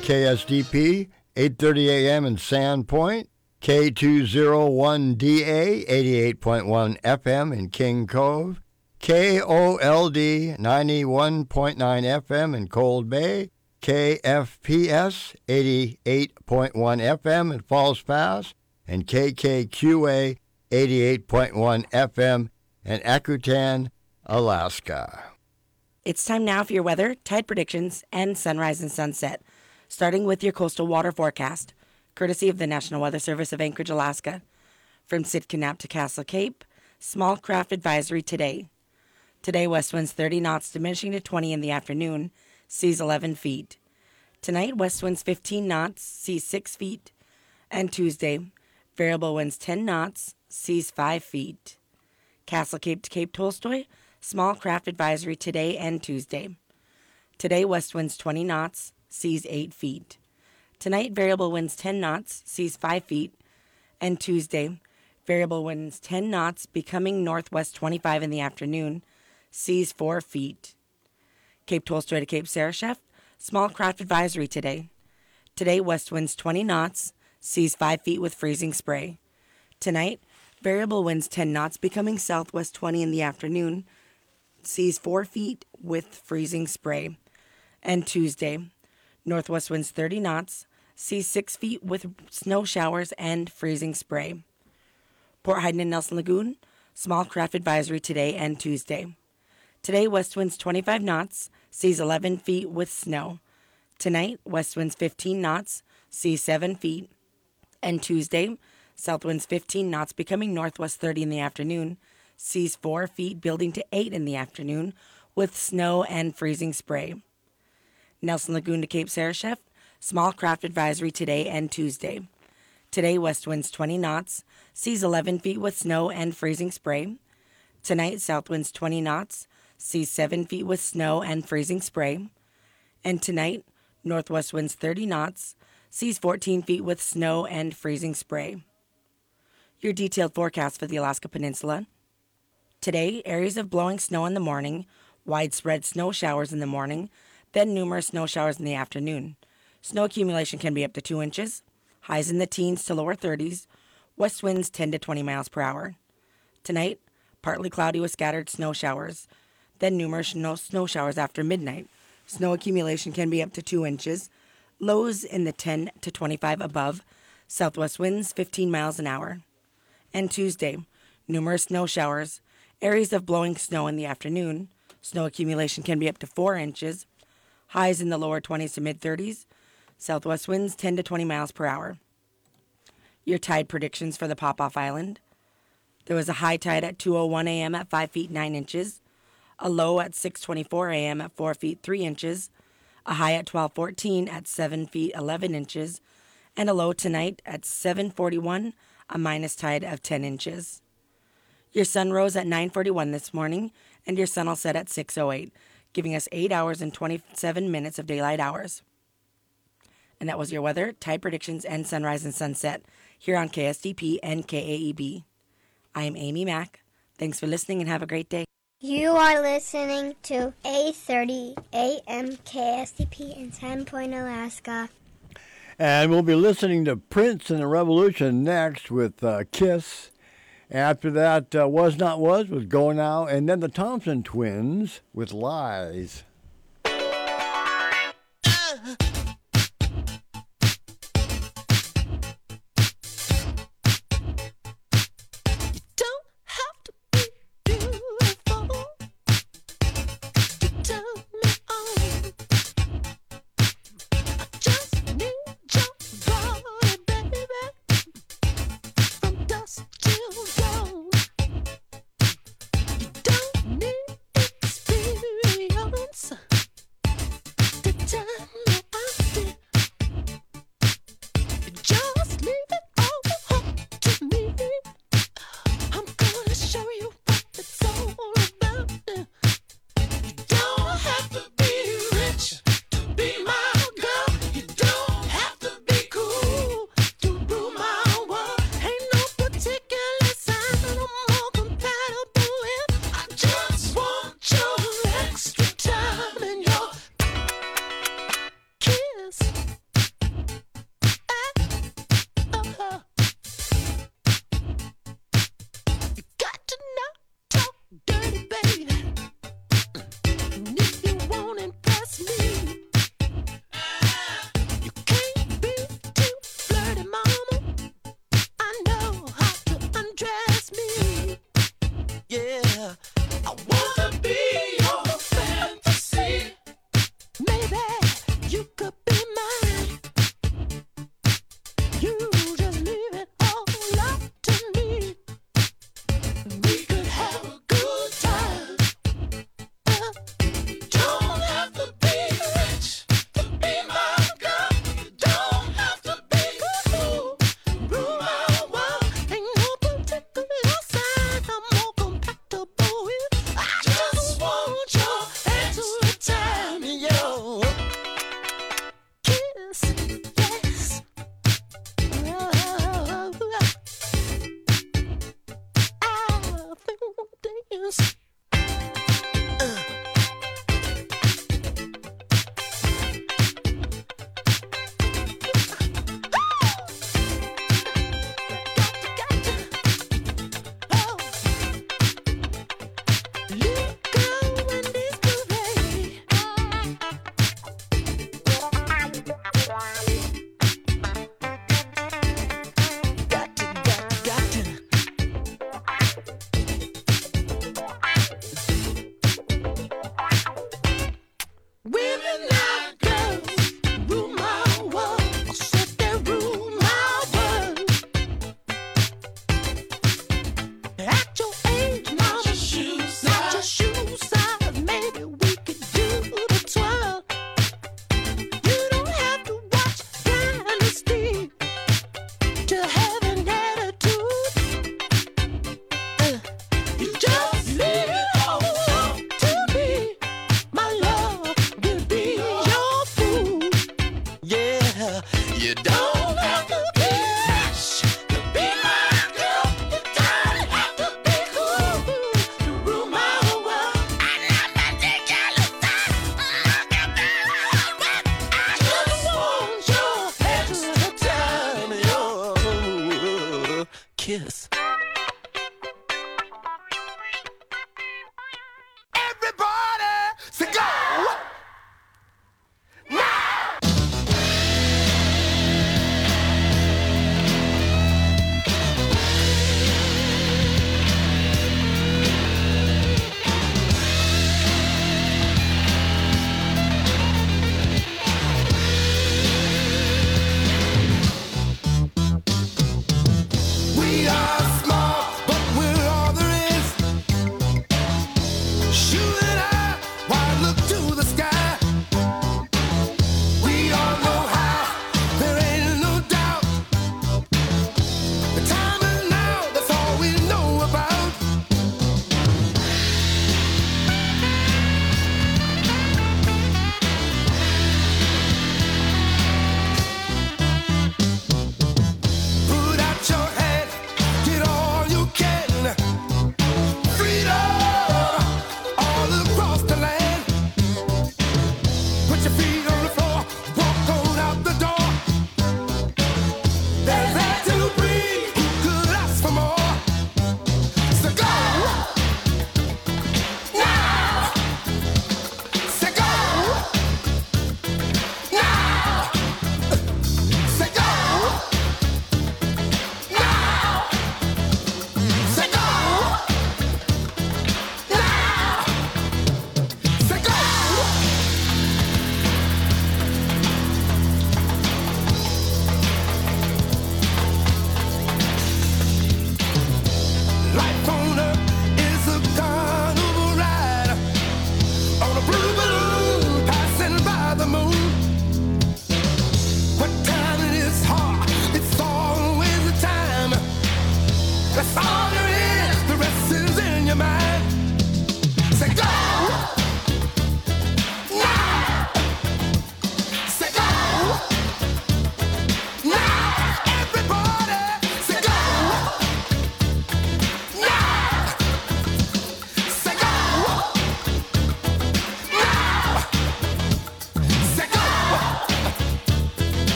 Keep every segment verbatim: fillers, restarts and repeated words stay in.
K S D P, eight thirty a.m. in Sandpoint, K two oh one D A, eighty-eight point one F M in King Cove, K O L D, ninety-one point nine F M in Cold Bay, K F P S, eighty-eight point one F M in Falls Pass, and K K Q A, eighty-eight point one F M in Akutan, Alaska. It's time now for your weather, tide predictions, and sunrise and sunset, starting with your coastal water forecast, courtesy of the National Weather Service of Anchorage, Alaska. From Sitka Nap to Castle Cape, small craft advisory today. Today, west winds thirty knots, diminishing to twenty in the afternoon, seas eleven feet. Tonight, west winds fifteen knots, seas six feet. And Tuesday, variable winds ten knots, seas five feet. Castle Cape to Cape Tolstoy, small craft advisory today and Tuesday. Today, west winds twenty knots, seas eight feet. Tonight, variable winds ten knots, seas five feet. And Tuesday, variable winds ten knots, becoming northwest twenty-five in the afternoon, seas four feet. Cape Tolstoy to Cape Sarashef, small craft advisory today. Today, west winds twenty knots, seas five feet with freezing spray. Tonight, variable winds ten knots, becoming southwest twenty in the afternoon, seas four feet with freezing spray. And Tuesday, northwest winds thirty knots, seas six feet with snow showers and freezing spray. Port Hayden and Nelson Lagoon, small craft advisory today and Tuesday. Today, west winds twenty-five knots, seas eleven feet with snow. Tonight, west winds fifteen knots, seas seven feet. And Tuesday, south winds fifteen knots, becoming northwest thirty in the afternoon, seas four feet, building to eight in the afternoon, with snow and freezing spray. Nelson Lagoon to Cape Sarashef, small craft advisory today and Tuesday. Today, west winds twenty knots, seas eleven feet with snow and freezing spray. Tonight, south winds twenty knots, seas seven feet with snow and freezing spray. And tonight, northwest winds thirty knots, seas fourteen feet with snow and freezing spray. Your detailed forecast for the Alaska Peninsula. Today, areas of blowing snow in the morning, widespread snow showers in the morning, then numerous snow showers in the afternoon. Snow accumulation can be up to two inches, highs in the teens to lower thirties, west winds ten to twenty miles per hour. Tonight, partly cloudy with scattered snow showers, then numerous snow, snow showers after midnight. Snow accumulation can be up to two inches, lows in the ten to twenty-five above, southwest winds fifteen miles an hour. And Tuesday, numerous snow showers, areas of blowing snow in the afternoon. Snow accumulation can be up to four inches, highs in the lower twenties to mid-thirties, southwest winds ten to twenty miles per hour. Your tide predictions for the Pop-Off Island. There was a high tide at two oh one a.m. at five feet nine inches, a low at six twenty-four a.m. at four feet three inches, a high at twelve fourteen at seven feet eleven inches, and a low tonight at seven forty-one, a minus tide of ten inches. Your sun rose at nine forty-one this morning, and your sun will set at six oh eight, giving us eight hours and twenty-seven minutes of daylight hours. And that was your weather, tide predictions, and sunrise and sunset here on K S D P and K A E B. I am Amy Mack. Thanks for listening and have a great day. You are listening to eight thirty A M K S D P in Sandpoint, Alaska. And we'll be listening to Prince and the Revolution next with uh, Kiss. After that, uh, Was Not Was with Go Now. And then the Thompson Twins with Lies. Don't need experience Kiss. Everybody, say go! Now!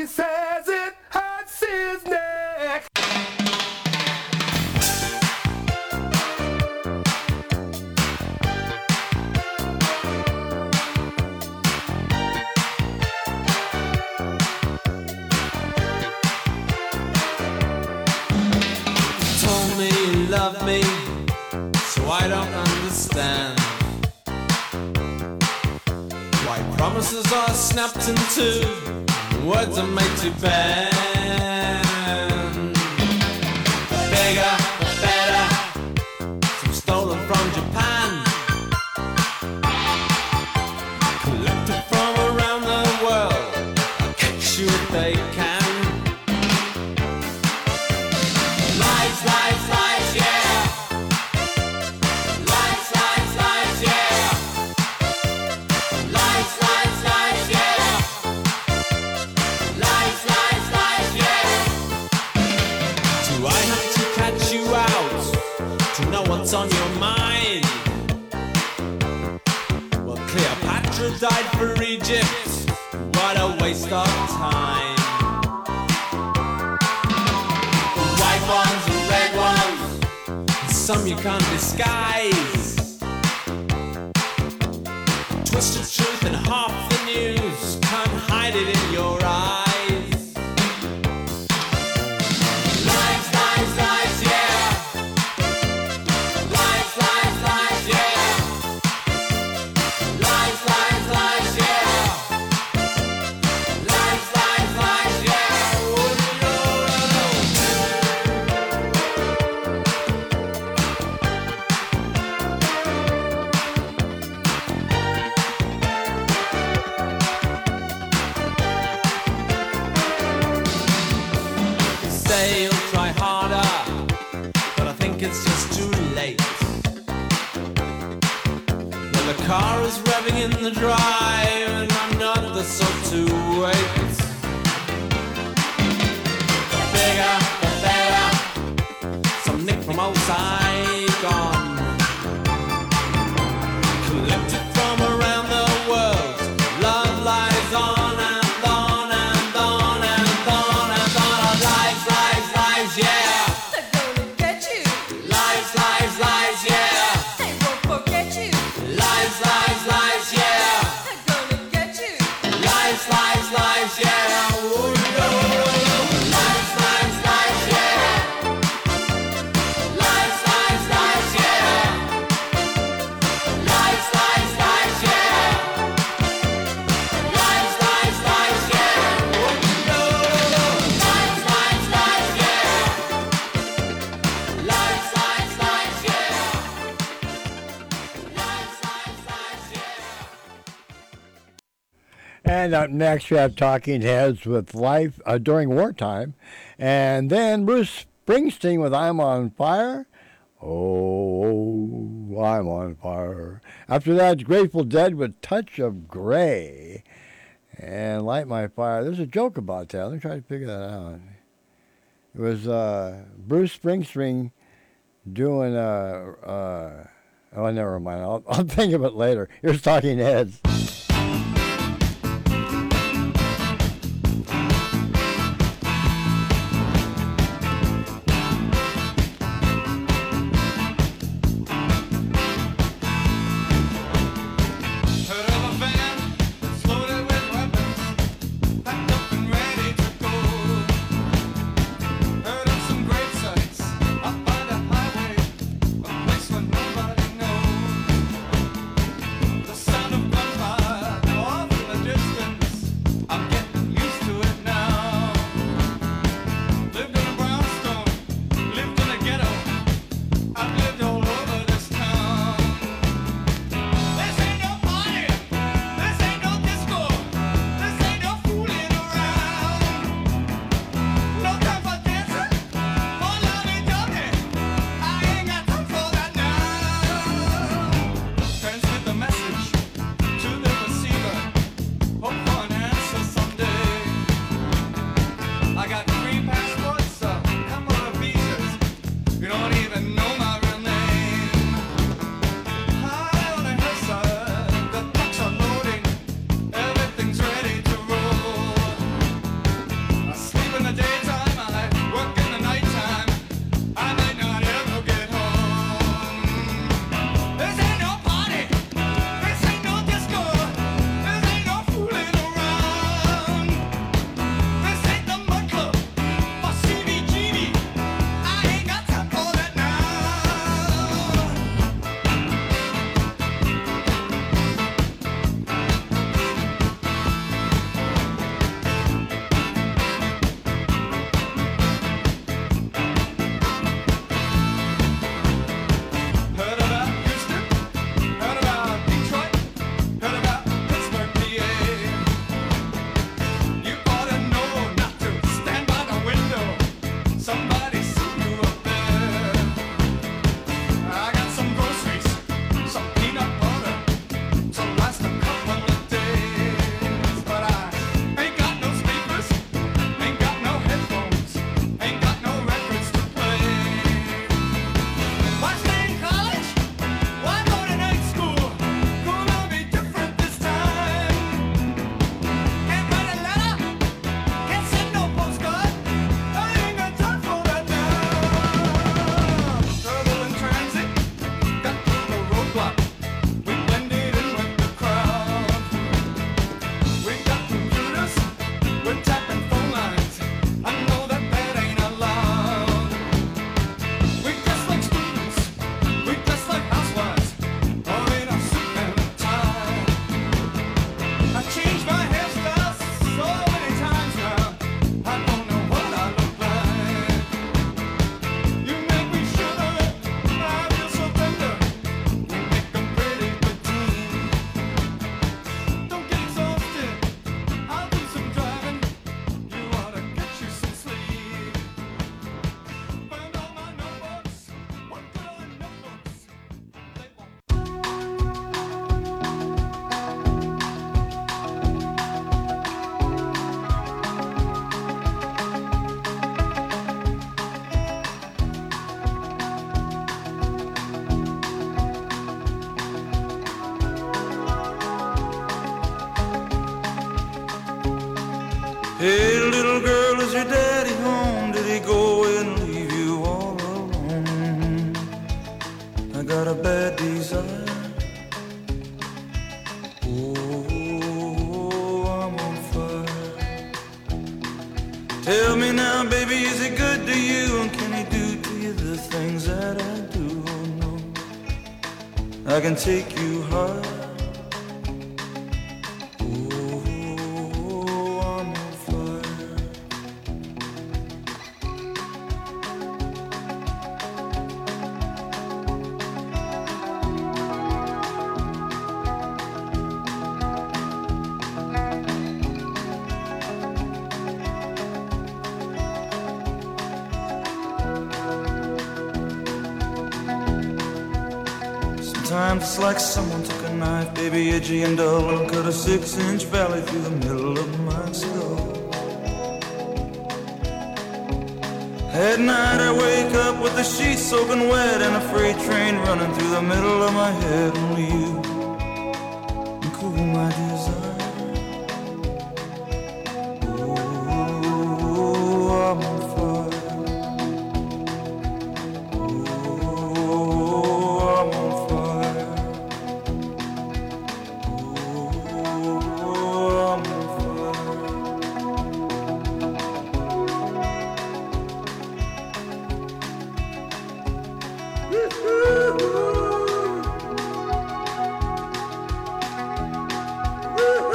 He says it hurts his neck. Told me you love me, so I don't understand why promises are snapped in two, words are made to bend. Bigger, better, some stolen from Japan, collected from around the world, catch you if they can. Lies, lies, lies, yeah. Lies, lies, lies, yeah. Lies, lies, lies, yeah. Lies, lies, lies, yeah. Do I have to catch you out to know what's on your mind? Well, Cleopatra died for Egypt. What a waste of time. White ones and red ones, some you can't disguise. Twisted truth and half the news, can't hide it in your eyes. Lies, lies, lies, yeah. Lies, lies, lies, yeah. Lies, lies, lies, yeah. Lies, lies, lies, yeah. Oh, no, no, say you'll try harder, but I think it's just too late. Well, the car is revving in the drive, and I'm not the sort to wait. Bigger, better, some nick from old Saigon, collected from around the world. Love lies on and on and on and on and on. Lies, lies, lies, yeah. They're gonna get you. Lies, lies, lies, yeah. They won't forget you. Lies, lies, lies, yeah. They're gonna get you. Lies, lies, lies, yeah. Oh, no. Lies, lies, lies, yeah. Lies, lies, lies, yeah. Lies, lies, lies, yeah. Lies, lies, lies, yeah. Oh, no. Lies, lies, lies, yeah. Lies, lies, lies, yeah. Lies, lies, lies, yeah. And up next, we have Talking Heads with Life uh, during wartime. And then Bruce Springsteen with I'm on Fire. Oh, I'm on fire. After that, Grateful Dead with Touch of Grey. And Light My Fire. There's a joke about that. Let me try to figure that out. It was uh, Bruce Springsteen doing, uh, uh, oh, never mind. I'll, I'll think of it later. Here's Talking Heads. Heard of a van that's loaded with weapons, packed up and ready to go. Heard of some grave sites up by the highway, a place where nobody knows. The sound of gunfire Hey, little girl, is your daddy home? Did he go away and leave you all alone? I got a bad desire. Oh, I'm on fire. Tell me now, baby, is he good to you? And can he do to you the things that I do? Oh, no, I can take you high. Sometimes it's like someone took a knife, baby, edgy and dull, and cut a six-inch valley through the middle of my skull. At night I wake up with the sheets soaking wet and a freight train running through the middle of my head. Only you can cool my desire. Oh, I'm on fire. Woo-hoo!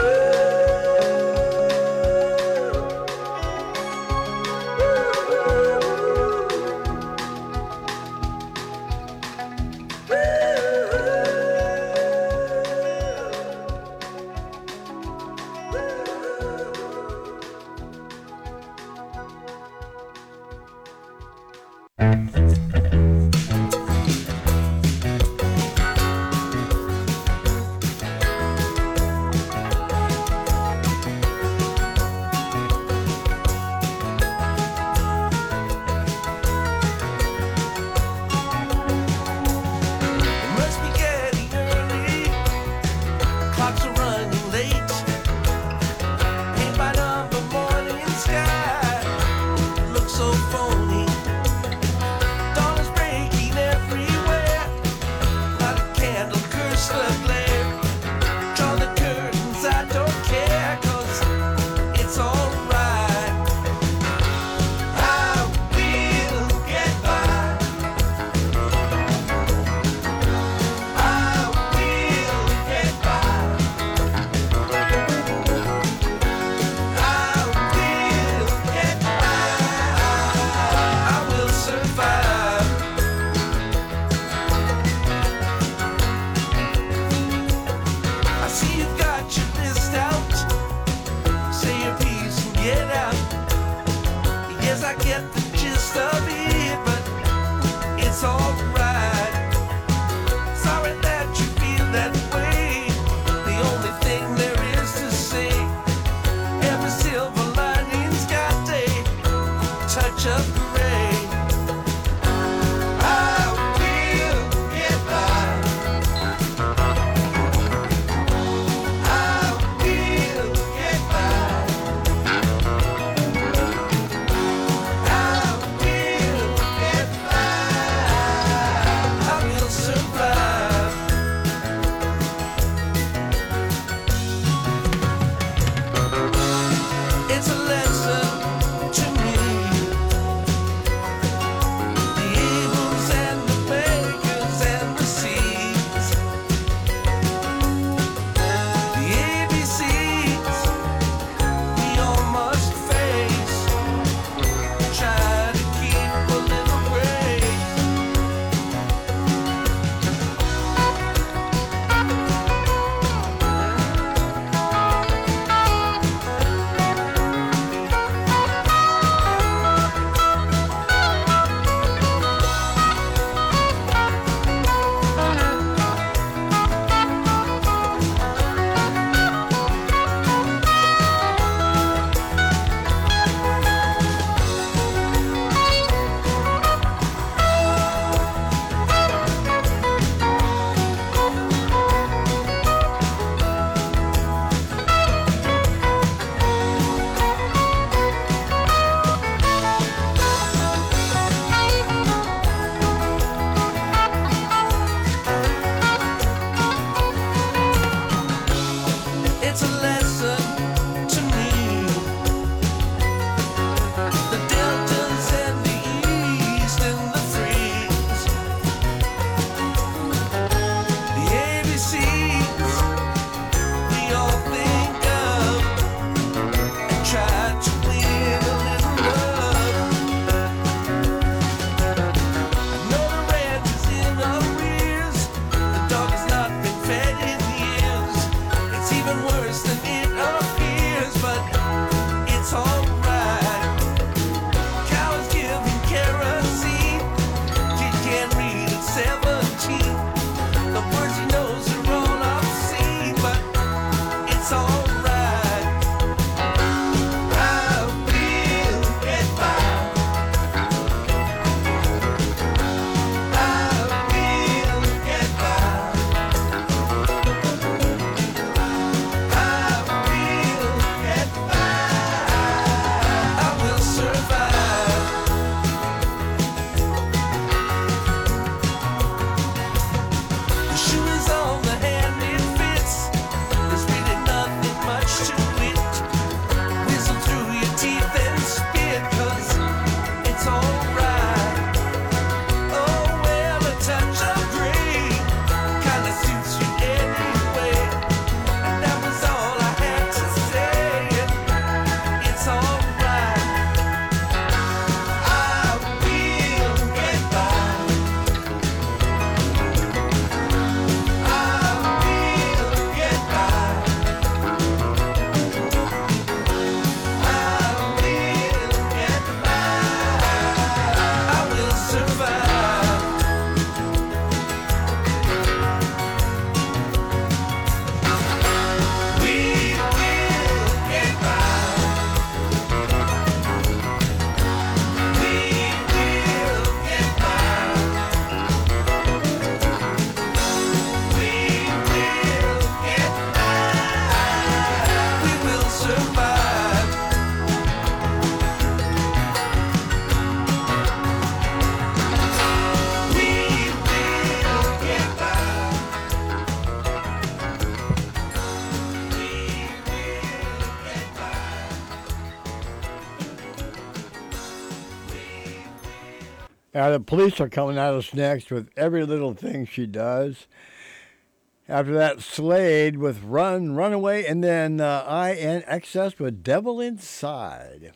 Uh, the police are coming at us next with Every Little Thing She Does. After that, Slade with Run, Runaway, and then uh, I N X S with Devil Inside.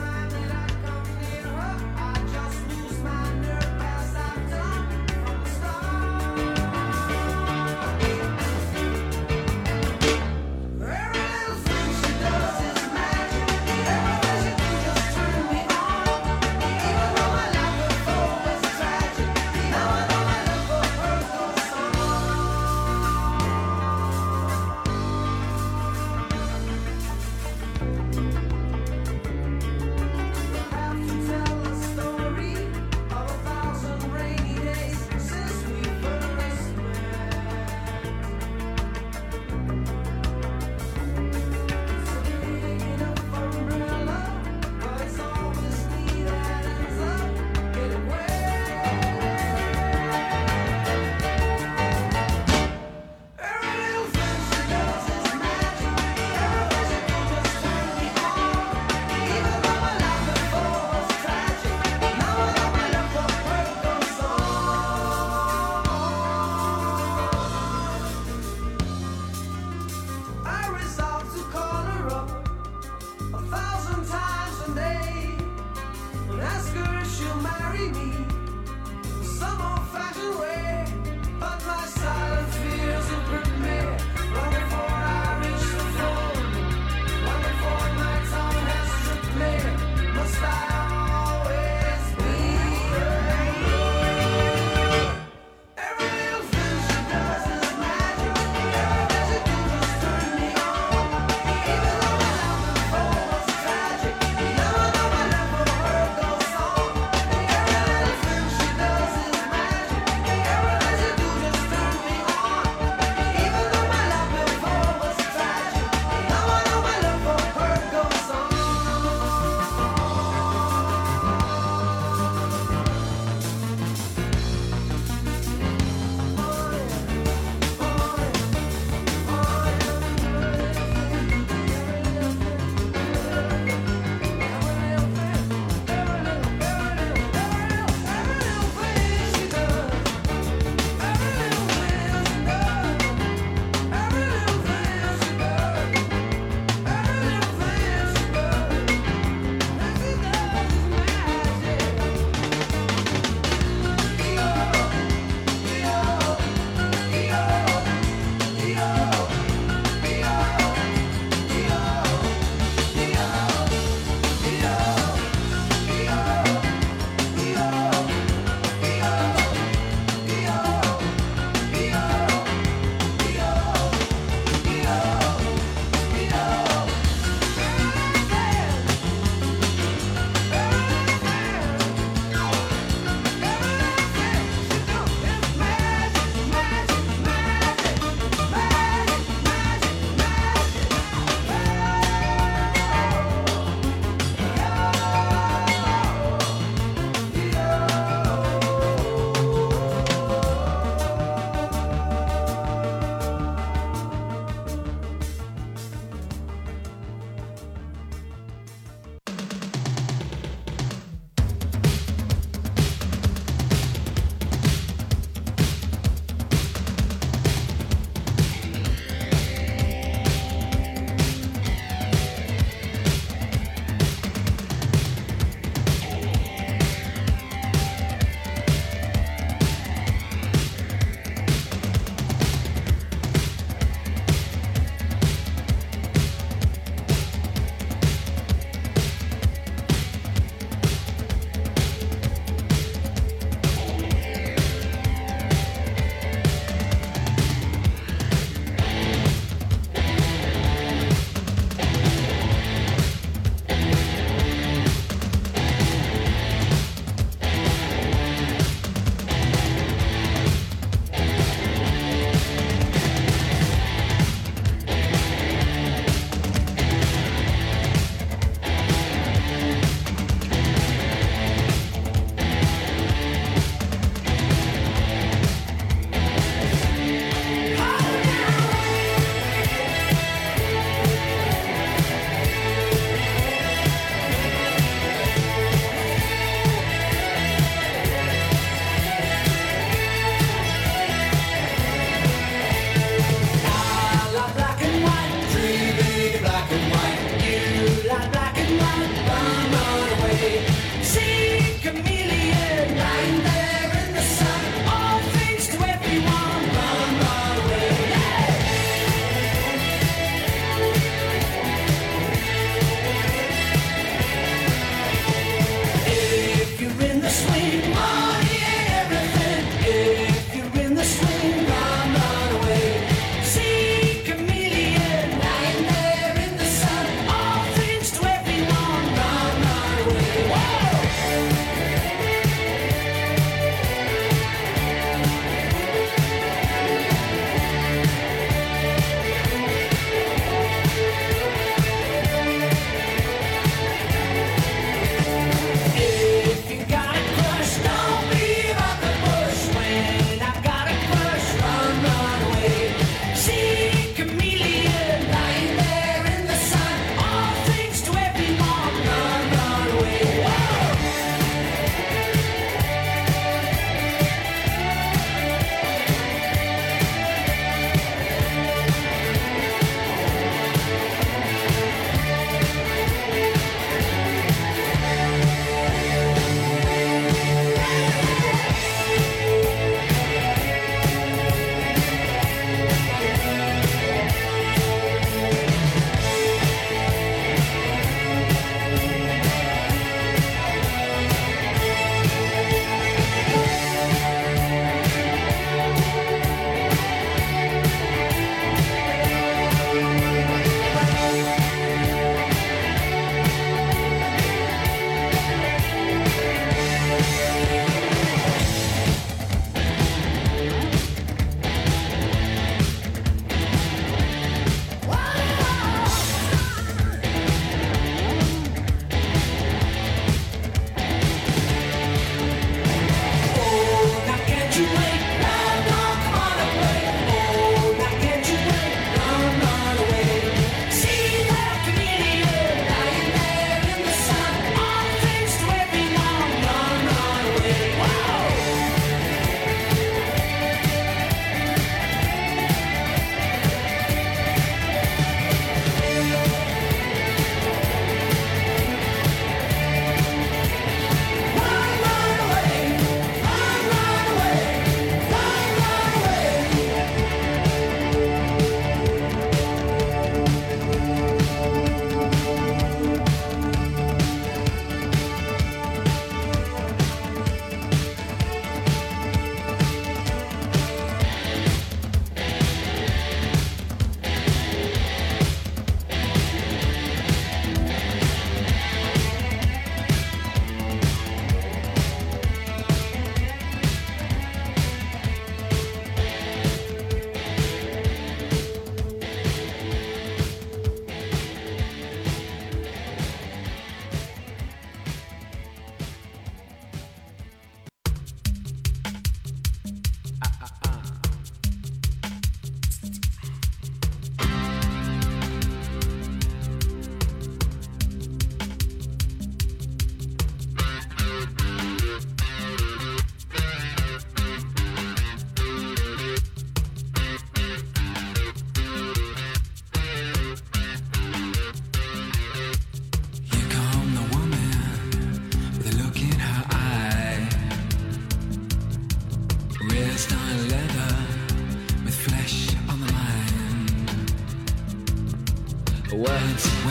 I just lose my nerve as I've done from the start.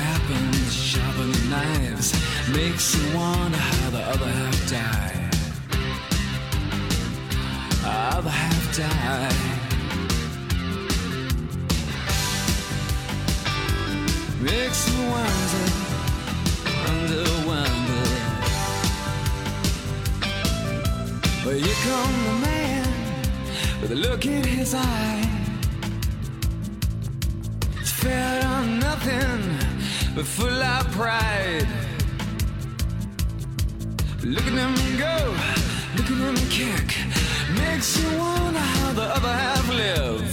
happens, sharpen the knives, makes you wonder how the other half died. Other half died. Makes you wonder, wonder, wonder. Well, here come the man with a look in his eye. It's fed on nothing but full of pride. Look at him go, look at him kick. Makes you wonder how the other half live.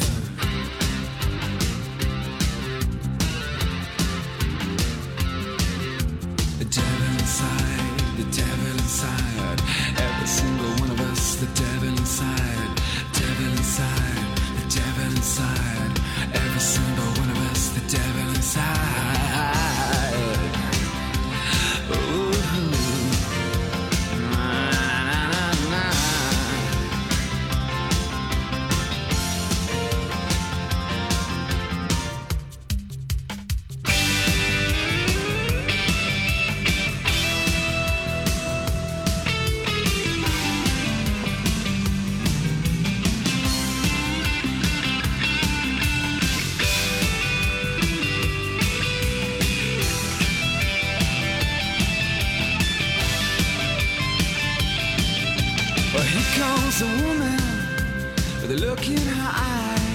The devil inside, the devil inside. Every single one of us, the devil inside. Devil inside, the devil inside. Every single one of us, the devil inside. Ooh. A woman with a look in her eye.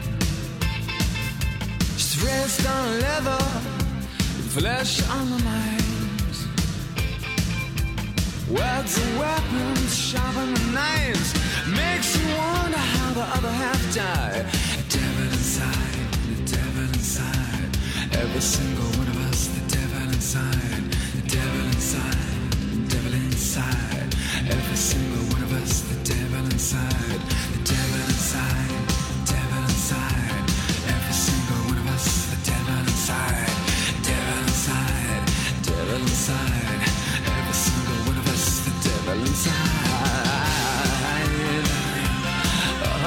She's dressed on leather with flesh on the mind. Words are weapons, sharpen the knives. Makes you wonder how the other half died. The devil inside, the devil inside. Every single one of us, the devil inside. The devil inside, the devil inside. Every single one of us, the devil inside, the devil inside, devil inside. Every single one of us, the devil inside, devil inside, devil inside. Every single one of us, the devil inside. Oh,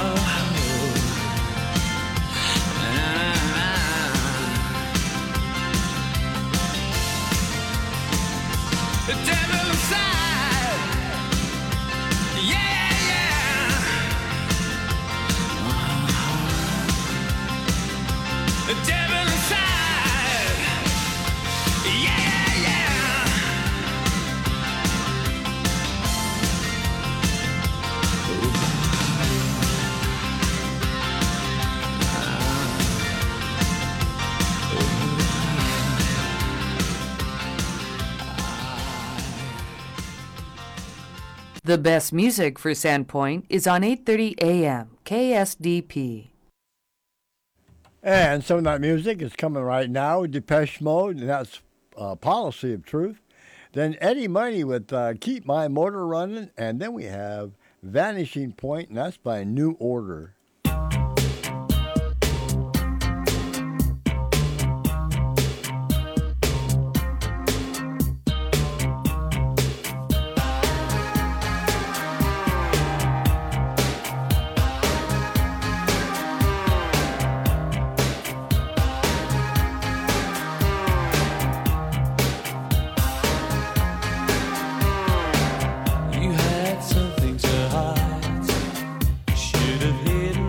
the devil inside. The devil inside. Yeah, yeah. The best music for Sandpoint is on eight thirty A M K S D P. And some of that music is coming right now, Depeche Mode, and that's uh, Policy of Truth. Then Eddie Money with uh, Keep My Motor Running, and then we have Vanishing Point, and that's by New Order. You had something to hide. Should have hidden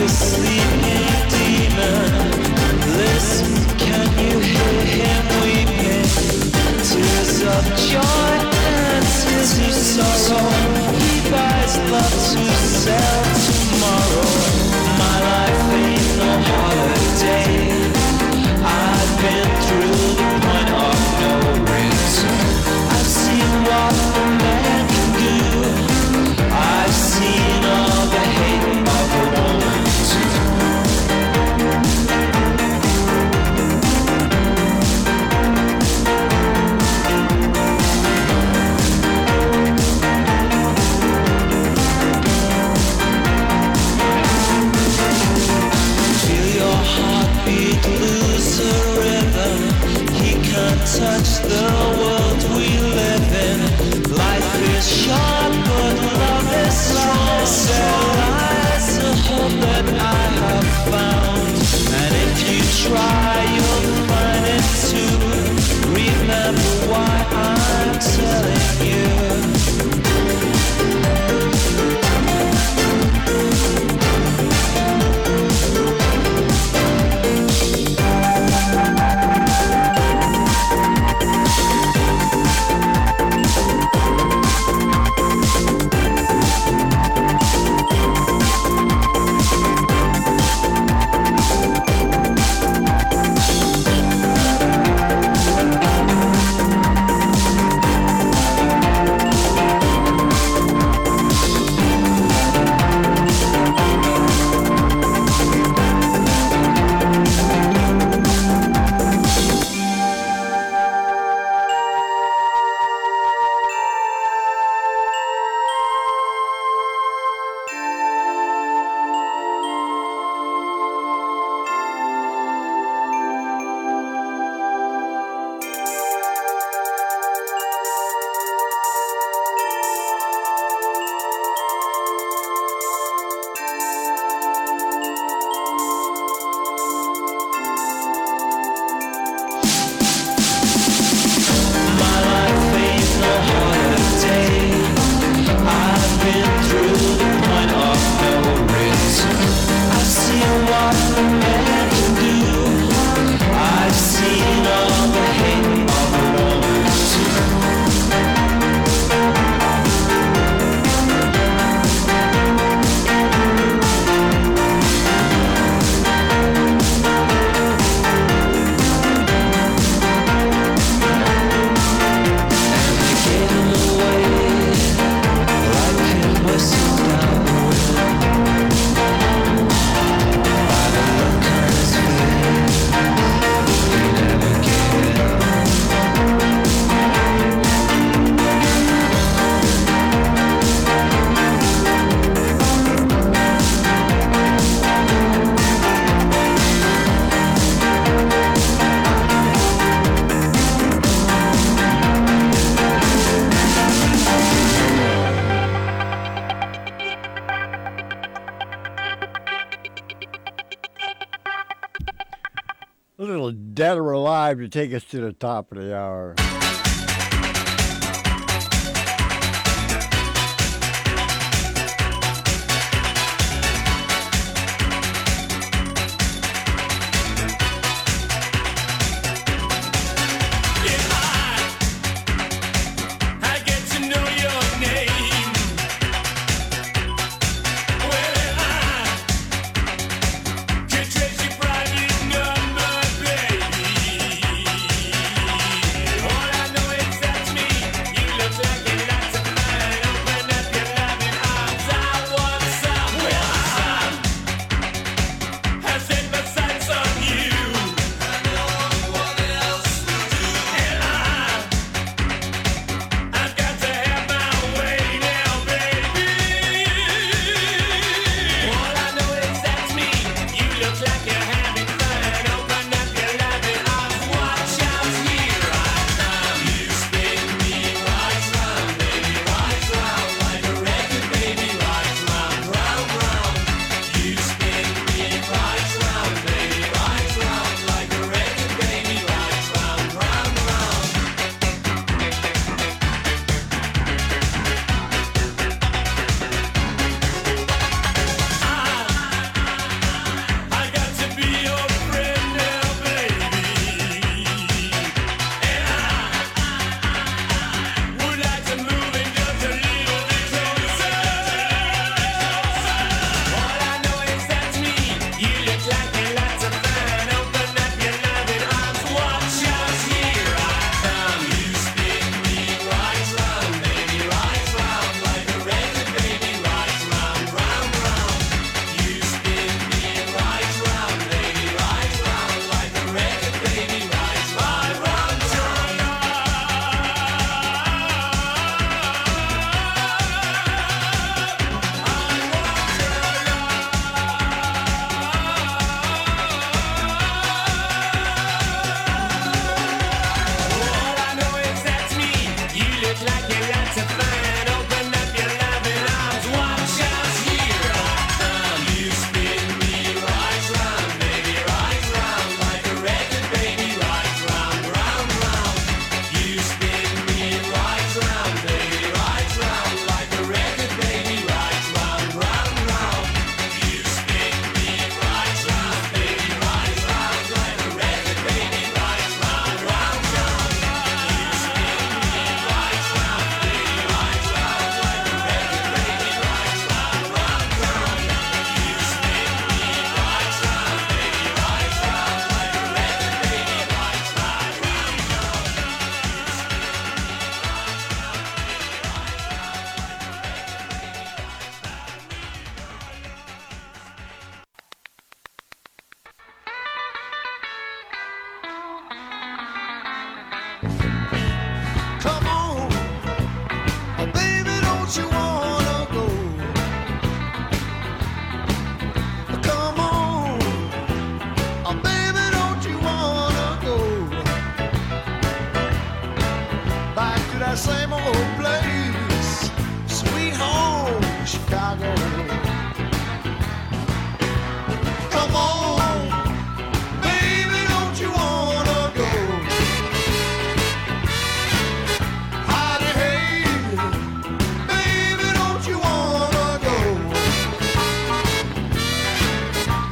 the sleeping demon. Listen, can you hear him weeping? Tears of joy and tears of sorrow. He buys love to sell tomorrow. My life ain't no holiday. I've been through the point of no return. I've seen what a man can do. I've seen all the hate of a woman too. Feel your heartbeat lose a rhythm. He can't touch the world we live in. Life is short, but love is strong. There lies a hope that I have found, and if you try, you'll find it too. Remember why I'm telling you. A little Dead or Alive to take us to the top of the hour. All I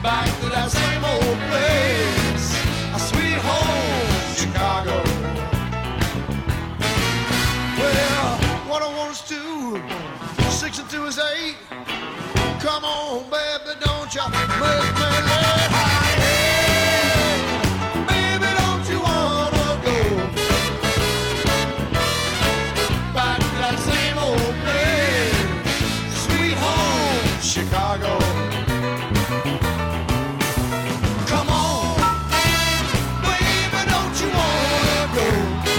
back to that same old place, a sweet home, Chicago. Well, what I want is two, six and two is eight. Come on, baby, don't you make me late. Hey, baby, don't you wanna go back to that same old place, sweet home, Chicago. Come on, baby, don't you wanna go?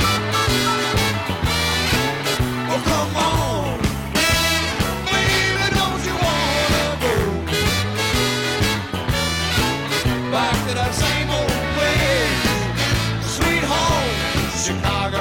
Oh, come on, baby, don't you wanna go back to that same old place, sweet home, Chicago.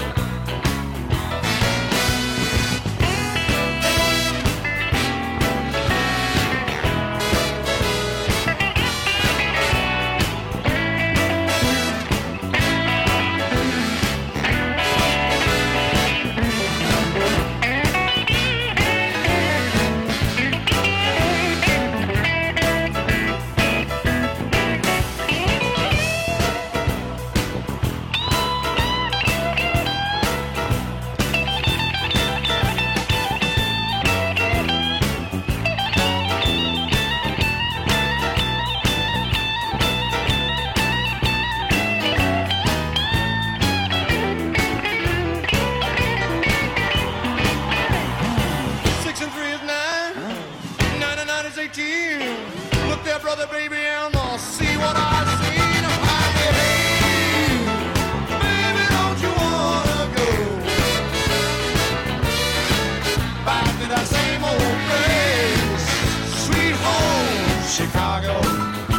Six and three is nine, nine and nine is eighteen. Look there, brother, baby, and I'll see what I see. Hey, hey, baby, don't you wanna go back to that same old place, sweet home, Chicago?